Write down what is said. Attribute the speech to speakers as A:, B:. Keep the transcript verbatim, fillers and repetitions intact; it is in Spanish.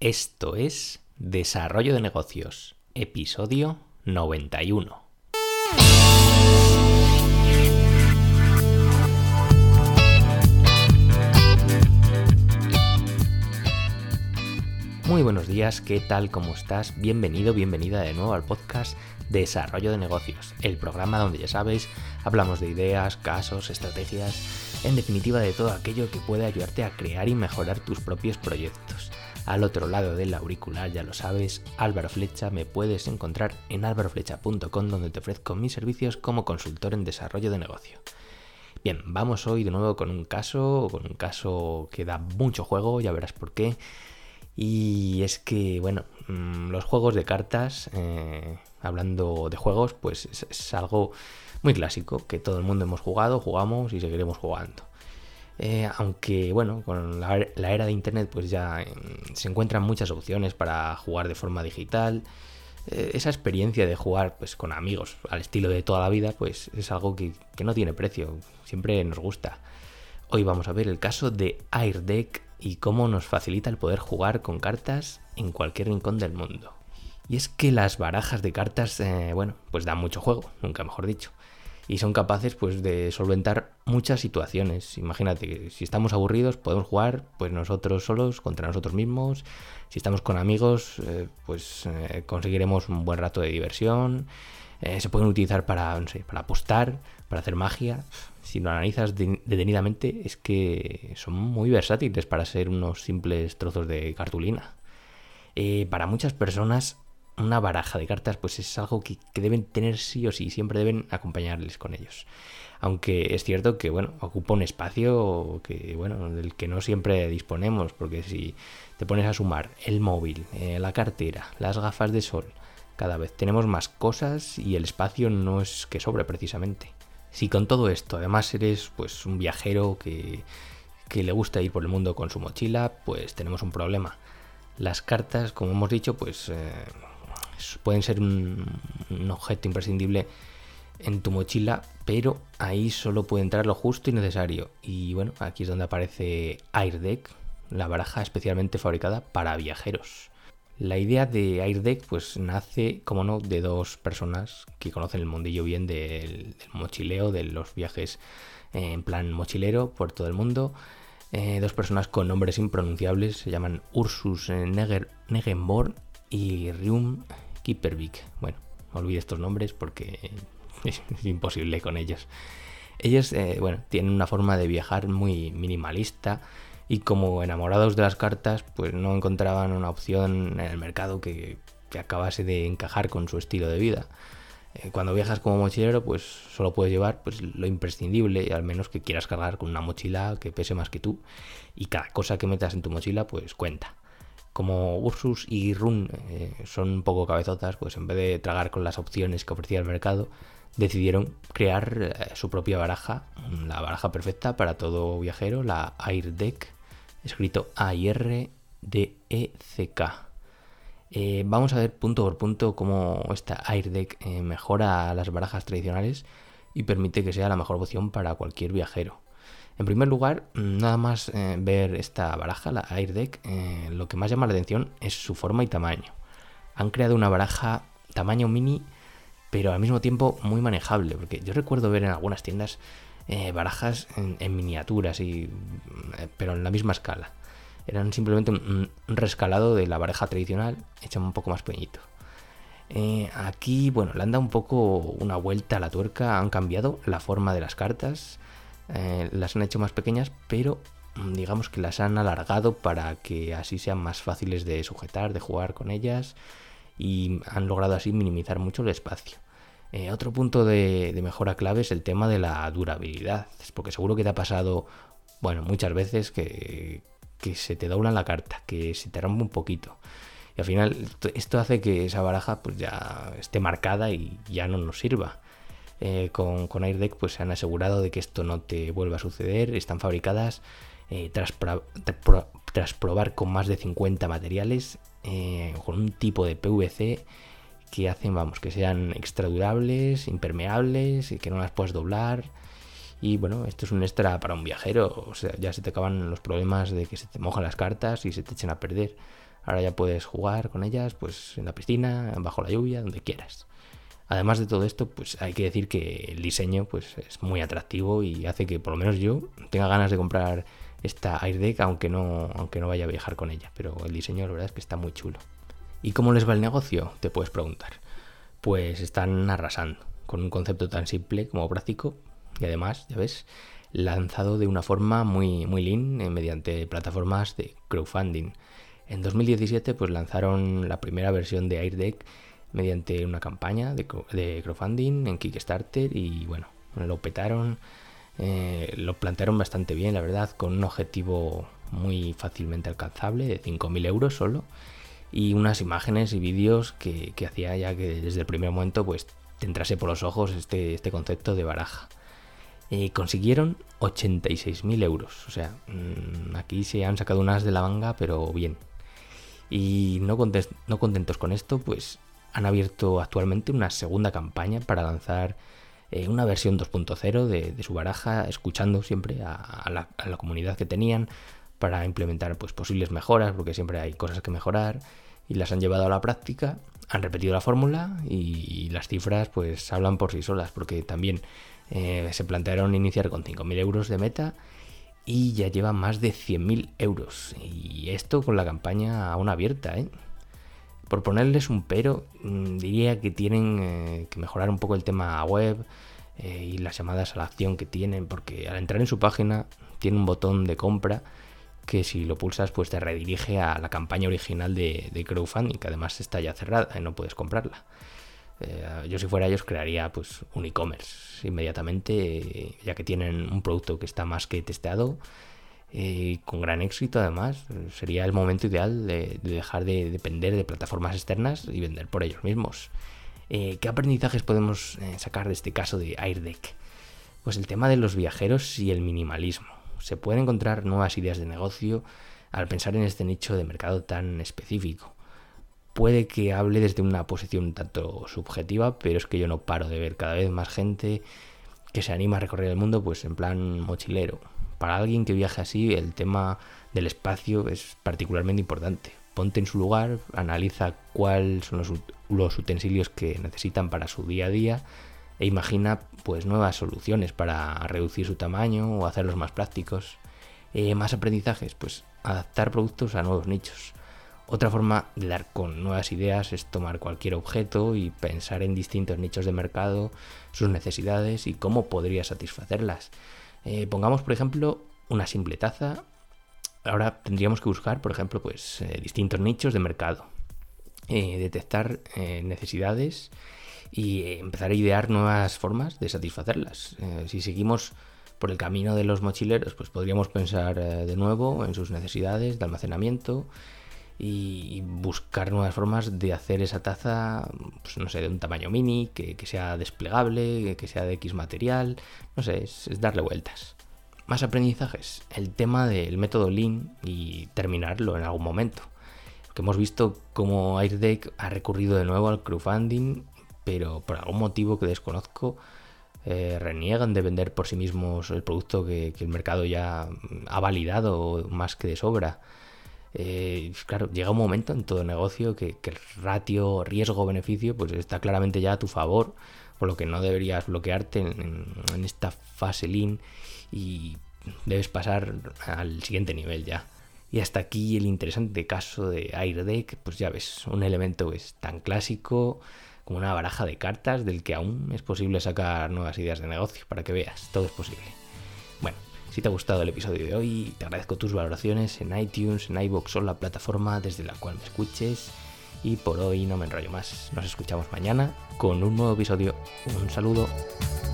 A: Esto es Desarrollo de Negocios, episodio noventa y uno. Muy buenos días, ¿qué tal? ¿Cómo estás? Bienvenido, bienvenida de nuevo al podcast Desarrollo de Negocios, el programa donde, ya sabéis, hablamos de ideas, casos, estrategias, en definitiva de todo aquello que puede ayudarte a crear y mejorar tus propios proyectos. Al otro lado del auricular, ya lo sabes, Álvaro Flecha, me puedes encontrar en álvaro flecha punto com, donde te ofrezco mis servicios como consultor en desarrollo de negocio. Bien, vamos hoy de nuevo con un caso, con un caso que da mucho juego, ya verás por qué. Y es que, bueno, los juegos de cartas, eh, hablando de juegos, pues es, es algo muy clásico, que todo el mundo hemos jugado, jugamos y seguiremos jugando. Eh, aunque, bueno, con la, la era de internet, pues ya eh, se encuentran muchas opciones para jugar de forma digital. Eh, esa experiencia de jugar pues con amigos al estilo de toda la vida, pues es algo que, que no tiene precio, siempre nos gusta. Hoy vamos a ver el caso de Airdec y cómo nos facilita el poder jugar con cartas en cualquier rincón del mundo. Y es que las barajas de cartas, eh, bueno, pues dan mucho juego, nunca mejor dicho. Y son capaces pues de solventar muchas situaciones. Imagínate que si estamos aburridos podemos jugar pues nosotros solos contra nosotros mismos. Si estamos con amigos eh, pues eh, conseguiremos un buen rato de diversión. Eh, se pueden utilizar para, no sé, para apostar, para hacer magia. Si lo analizas de- detenidamente es que son muy versátiles para ser unos simples trozos de cartulina. Eh, para muchas personas una baraja de cartas pues es algo que, que deben tener sí o sí, siempre deben acompañarles con ellos. Aunque es cierto que, bueno, ocupa un espacio que, bueno, del que no siempre disponemos, porque si te pones a sumar el móvil, eh, la cartera, las gafas de sol, cada vez tenemos más cosas y el espacio no es que sobre precisamente. Si con todo esto además eres pues un viajero que, que le gusta ir por el mundo con su mochila, pues tenemos un problema. Las cartas, como hemos dicho, pues eh, pueden ser un, un objeto imprescindible en tu mochila, pero ahí solo puede entrar lo justo y necesario. Y bueno, aquí es donde aparece Airdec, la baraja especialmente fabricada para viajeros. La idea de Airdec pues nace, como no, de dos personas que conocen el mundillo bien del, del mochileo, de los viajes eh, en plan mochilero por todo el mundo. Eh, dos personas con nombres impronunciables, se llaman Ursus Neger, Negenborn y Rium Kippervik. Bueno, olvidé estos nombres porque es, es imposible con ellos. Ellos, eh, bueno, tienen una forma de viajar muy minimalista y como enamorados de las cartas, pues no encontraban una opción en el mercado que, que acabase de encajar con su estilo de vida. Eh, cuando viajas como mochilero, pues solo puedes llevar pues lo imprescindible, y al menos que quieras cargar con una mochila que pese más que tú, y cada cosa que metas en tu mochila pues cuenta. Como Ursus y Run eh, son un poco cabezotas, pues en vez de tragar con las opciones que ofrecía el mercado, decidieron crear eh, su propia baraja, la baraja perfecta para todo viajero, la Airdec, escrito A I R D E C K. Eh, vamos a ver punto por punto cómo esta Airdec eh, mejora las barajas tradicionales y permite que sea la mejor opción para cualquier viajero. En primer lugar, nada más eh, ver esta baraja, la Airdec, eh, lo que más llama la atención es su forma y tamaño. Han creado una baraja tamaño mini, pero al mismo tiempo muy manejable, porque yo recuerdo ver en algunas tiendas eh, barajas en, en miniaturas, y, eh, pero en la misma escala. Eran simplemente un, un rescalado de la baraja tradicional, hecha un poco más pequeñito. Eh, aquí, bueno, le han dado un poco una vuelta a la tuerca, han cambiado la forma de las cartas, eh, las han hecho más pequeñas, pero digamos que las han alargado para que así sean más fáciles de sujetar, de jugar con ellas, y han logrado así minimizar mucho el espacio. Eh, otro punto de, de mejora clave es el tema de la durabilidad, porque seguro que te ha pasado, bueno, muchas veces que, que se te dobla la carta, que se te rompe un poquito. Y al final esto hace que esa baraja pues ya esté marcada y ya no nos sirva. Eh, con, con Airdec pues se han asegurado de que esto no te vuelva a suceder. Están fabricadas eh, tras, pra, tra, tras probar con más de cincuenta materiales, eh, con un tipo de P V C que hacen, vamos, que sean extradurables, impermeables y que no las puedas doblar. Y bueno, esto es un extra para un viajero, o sea, ya se te acaban los problemas de que se te mojan las cartas y se te echen a perder. Ahora ya puedes jugar con ellas pues en la piscina, bajo la lluvia, donde quieras. Además de todo esto, pues hay que decir que el diseño pues es muy atractivo y hace que por lo menos yo tenga ganas de comprar esta AirDeck, aunque no, aunque no vaya a viajar con ella. Pero el diseño la verdad es que está muy chulo. ¿Y cómo les va el negocio? Te puedes preguntar. Pues están arrasando con un concepto tan simple como práctico y además, ya ves, lanzado de una forma muy, muy lean eh, mediante plataformas de crowdfunding. En dos mil diecisiete pues lanzaron la primera versión de AirDeck mediante una campaña de, de crowdfunding en Kickstarter y bueno, lo petaron, eh, lo plantearon bastante bien, la verdad, con un objetivo muy fácilmente alcanzable de cinco mil euros solo y unas imágenes y vídeos que, que hacía ya que desde el primer momento pues te entrase por los ojos este, este concepto de baraja. Eh, consiguieron ochenta y seis mil euros, o sea, mmm, aquí se han sacado unas de la manga, pero bien. Y no, content- no contentos con esto, pues han abierto actualmente una segunda campaña para lanzar eh, una versión dos punto cero de, de su baraja, escuchando siempre a, a, la, a la comunidad que tenían para implementar pues, posibles mejoras, porque siempre hay cosas que mejorar, y las han llevado a la práctica, han repetido la fórmula y, y las cifras pues hablan por sí solas, porque también eh, se plantearon iniciar con cinco mil euros de meta y ya lleva más de cien mil euros, y esto con la campaña aún abierta, ¿eh? Por ponerles un pero, mmm, diría que tienen eh, que mejorar un poco el tema web eh, y las llamadas a la acción que tienen, porque al entrar en su página tiene un botón de compra que si lo pulsas pues te redirige a la campaña original de, de crowdfunding, que además está ya cerrada y no puedes comprarla. Eh, yo si fuera ellos crearía pues un e-commerce inmediatamente, eh, ya que tienen un producto que está más que testeado. Eh, con gran éxito además, sería el momento ideal de, de dejar de depender de plataformas externas y vender por ellos mismos. Eh, ¿Qué aprendizajes podemos eh, sacar de este caso de AirDeck? Pues el tema de los viajeros y el minimalismo. Se pueden encontrar nuevas ideas de negocio al pensar en este nicho de mercado tan específico. Puede que hable desde una posición un tanto subjetiva, pero es que yo no paro de ver cada vez más gente que se anima a recorrer el mundo pues en plan mochilero. Para alguien que viaje así, el tema del espacio es particularmente importante. Ponte en su lugar, analiza cuáles son los, los utensilios que necesitan para su día a día e imagina pues nuevas soluciones para reducir su tamaño o hacerlos más prácticos. Eh, más aprendizajes, pues adaptar productos a nuevos nichos. Otra forma de dar con nuevas ideas es tomar cualquier objeto y pensar en distintos nichos de mercado, sus necesidades y cómo podría satisfacerlas. Eh, pongamos, por ejemplo, una simple taza. Ahora tendríamos que buscar, por ejemplo, pues eh, distintos nichos de mercado, eh, detectar eh, necesidades y eh, empezar a idear nuevas formas de satisfacerlas. Eh, si seguimos por el camino de los mochileros, pues podríamos pensar eh, de nuevo en sus necesidades de almacenamiento y buscar nuevas formas de hacer esa taza, pues no sé, de un tamaño mini, que, que sea desplegable, que sea de X material, no sé, es, es darle vueltas. Más aprendizajes, el tema del método Lean y terminarlo en algún momento. Que hemos visto cómo AirDeck ha recurrido de nuevo al crowdfunding, pero por algún motivo que desconozco, eh, reniegan de vender por sí mismos el producto que, que el mercado ya ha validado más que de sobra. Eh, claro, llega un momento en todo negocio que, que el ratio riesgo-beneficio pues está claramente ya a tu favor, por lo que no deberías bloquearte en, en, en esta fase lean y debes pasar al siguiente nivel ya. Y hasta aquí el interesante caso de AirDeck, pues ya ves, un elemento pues, tan clásico como una baraja de cartas del que aún es posible sacar nuevas ideas de negocio, para que veas, todo es posible. Bueno, si te ha gustado el episodio de hoy, te agradezco tus valoraciones en iTunes, en iVoox o la plataforma desde la cual me escuches. Y por hoy no me enrollo más. Nos escuchamos mañana con un nuevo episodio. Un saludo.